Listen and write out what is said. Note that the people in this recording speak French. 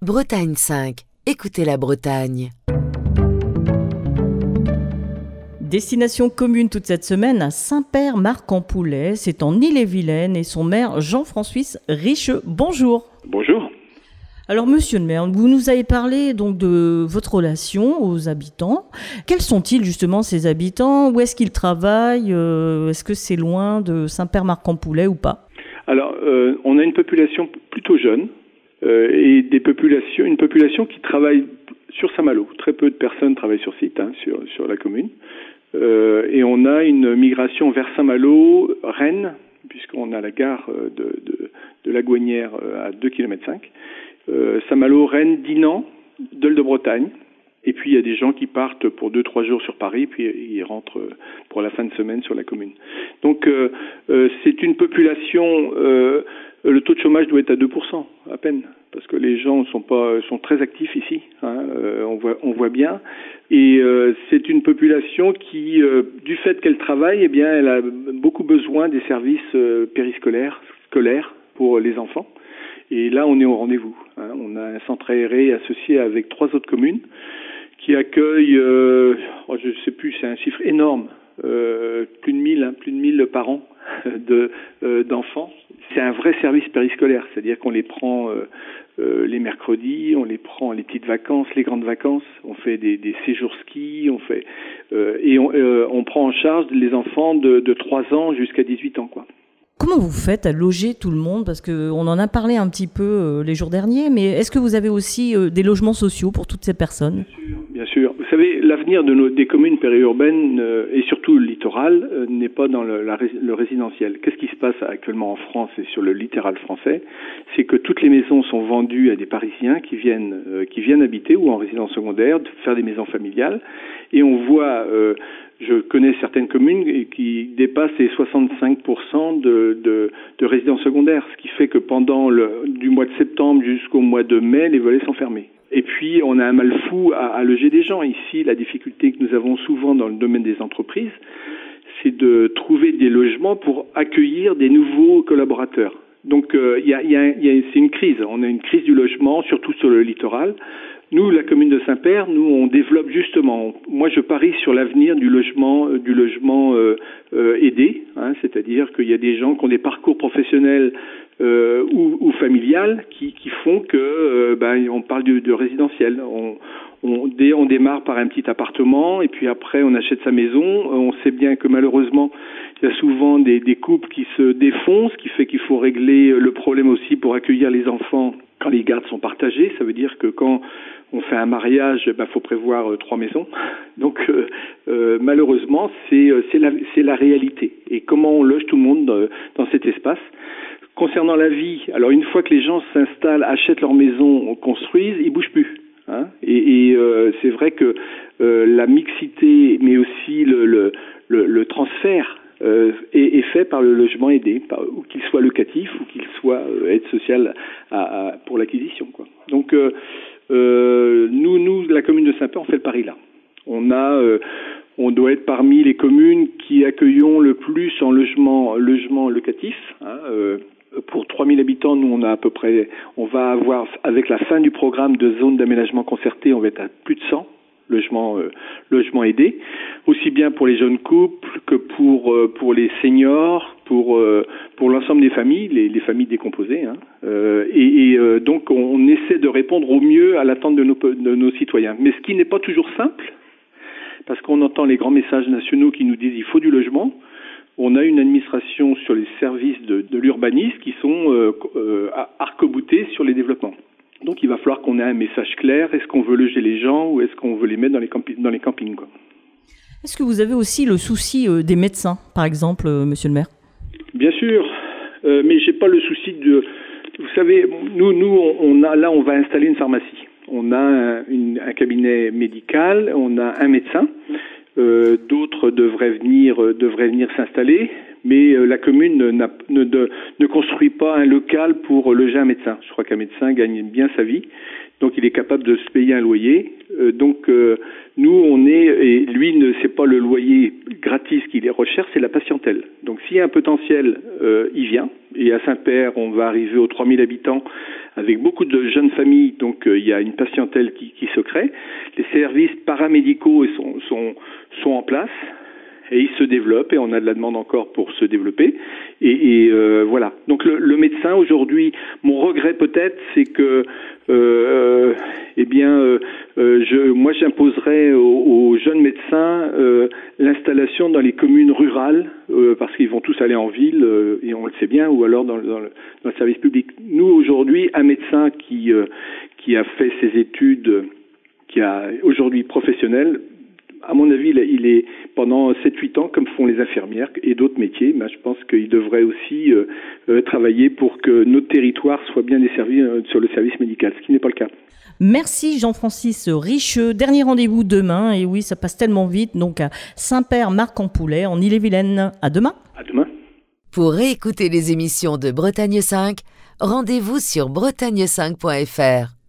Bretagne 5. Écoutez la Bretagne. Destination commune toute cette semaine à Saint-Père-Marc-en-Poulet, c'est en Ille-et-Vilaine et son maire Jean-François Richeux. Bonjour. Bonjour. Alors monsieur le maire, vous nous avez parlé donc de votre relation aux habitants. Quels sont-ils justement ces habitants? Où est-ce qu'ils travaillent? Est-ce que c'est loin de Saint-Père-Marc-en-Poulet ou pas? Alors on a une population plutôt jeune et une population qui travaille sur Saint-Malo. Très peu de personnes travaillent sur site, sur la commune. Et on a une migration vers Saint-Malo, Rennes, puisqu'on a la gare de la Gouanière à 2,5 km. Saint-Malo, Rennes, Dinan, Dol de Bretagne. Et puis il y a des gens qui partent pour 2-3 jours sur Paris, puis ils rentrent pour la fin de semaine sur la commune. Donc c'est une population, le taux de chômage doit être à 2% à peine, parce que les gens sont très actifs ici, on voit bien. Et c'est une population qui, du fait qu'elle travaille, eh bien elle a beaucoup besoin des services périscolaires, scolaires pour les enfants. Et là on est au rendez-vous. On a un centre aéré associé avec 3 autres communes qui accueille, je sais plus, c'est un chiffre énorme, plus de 1000 par an d'enfants. C'est un vrai service périscolaire, c'est-à-dire qu'on les prend les mercredis, on les prend les petites vacances, les grandes vacances, on fait des séjours ski, on prend en charge les enfants de 3 ans jusqu'à 18 ans, quoi. Comment vous faites à loger tout le monde? Parce qu'on en a parlé un petit peu les jours derniers, mais est-ce que vous avez aussi des logements sociaux pour toutes ces personnes? Bien sûr. Vous savez, l'avenir des communes périurbaines et surtout le littoral n'est pas dans le résidentiel. Qu'est-ce qui se passe actuellement en France et sur le littoral français? C'est que toutes les maisons sont vendues à des Parisiens qui viennent habiter ou en résidence secondaire, faire des maisons familiales. Et on voit... je connais certaines communes qui dépassent les 65% de résidences secondaires, ce qui fait que pendant du mois de septembre jusqu'au mois de mai, les volets sont fermés. Et puis, on a un mal fou à loger des gens. Ici, la difficulté que nous avons souvent dans le domaine des entreprises, c'est de trouver des logements pour accueillir des nouveaux collaborateurs. Donc, c'est une crise. On a une crise du logement, surtout sur le littoral. Nous, la commune de Saint-Père, on développe justement. Moi, je parie sur l'avenir du logement aidé, c'est-à-dire qu'il y a des gens qui ont des parcours professionnels ou familial qui font que on parle de résidentiel. On démarre par un petit appartement et puis après on achète sa maison. On sait bien que malheureusement il y a souvent des couples qui se défoncent, ce qui fait qu'il faut régler le problème aussi pour accueillir les enfants quand les gardes sont partagés. Ça veut dire que quand on fait un mariage, faut prévoir 3 maisons. Donc malheureusement c'est la réalité. Et comment on loge tout le monde dans cet espace? Concernant la vie, alors une fois que les gens s'installent, achètent leur maison, construisent, ils bougent plus. C'est vrai que la mixité, mais aussi le transfert est fait par le logement aidé, ou qu'il soit locatif ou qu'il soit aide sociale pour l'acquisition, quoi. Donc nous, la commune de Saint-Père, on fait le pari là. On doit être parmi les communes qui accueillons le plus en logement locatif. Pour 3000 habitants, nous on va avoir, avec la fin du programme de zone d'aménagement concerté, on va être à plus de 100 logements aidés, aussi bien pour les jeunes couples que pour les seniors, pour l'ensemble des familles, les familles décomposées. Donc on essaie de répondre au mieux à l'attente de nos citoyens. Mais ce qui n'est pas toujours simple, parce qu'on entend les grands messages nationaux qui nous disent il faut du logement. On a une administration sur les services de l'urbanisme qui sont arc-boutés sur les développements. Donc il va falloir qu'on ait un message clair. Est-ce qu'on veut loger les gens ou est-ce qu'on veut les mettre dans les campings, quoi. Est-ce que vous avez aussi le souci des médecins, par exemple, monsieur le maire? Bien sûr, mais j'ai pas le souci de... Vous savez, nous on va installer une pharmacie. On a un cabinet médical, on a un médecin. D'autres devraient venir s'installer, mais la commune ne construit pas un local pour loger un médecin. Je crois qu'un médecin gagne bien sa vie donc il est capable de se payer un loyer. Nous, et lui, c'est pas le loyer gratis qu'il recherche, c'est la patientèle. Donc s'il y a un potentiel, il vient. Et à Saint-Père, on va arriver aux 3000 habitants avec beaucoup de jeunes familles, donc il y a une patientèle qui se crée. Les services paramédicaux sont en place. Et ils se développent, et on a de la demande encore pour se développer. Voilà. Donc le médecin aujourd'hui, mon regret peut-être, c'est que moi j'imposerais aux jeunes médecins l'installation dans les communes rurales, parce qu'ils vont tous aller en ville, et on le sait bien, ou alors dans le service public. Nous aujourd'hui, un médecin qui a fait ses études, qui a aujourd'hui professionnel, à mon avis, il est pendant 7-8 ans, comme font les infirmières et d'autres métiers. Mais je pense qu'il devrait aussi travailler pour que notre territoire soit bien desservi sur le service médical, ce qui n'est pas le cas. Merci Jean-Francis Richeux. Dernier rendez-vous demain. Et oui, ça passe tellement vite. Donc à Saint-Père-Marc-en-Poulet, en Ille-et-Vilaine. À demain. À demain. Pour réécouter les émissions de Bretagne 5, rendez-vous sur bretagne5.fr.